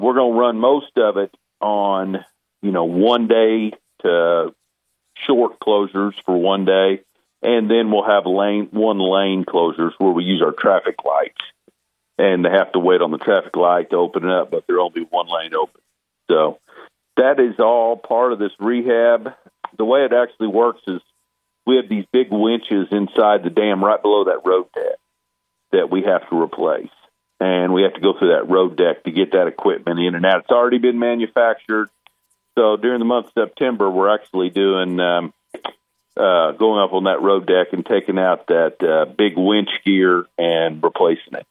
we're going to run most of it on, 1 day to short closures for 1 day. And then we'll have one lane closures where we use our traffic lights. And they have to wait on the traffic light to open it up, but there'll only be one lane open. So that is all part of this rehab. The way it actually works is we have these big winches inside the dam right below that road deck that we have to replace. And we have to go through that road deck to get that equipment in and out. It's already been manufactured. So during the month of September, we're actually doing going up on that road deck and taking out that big winch gear and replacing it.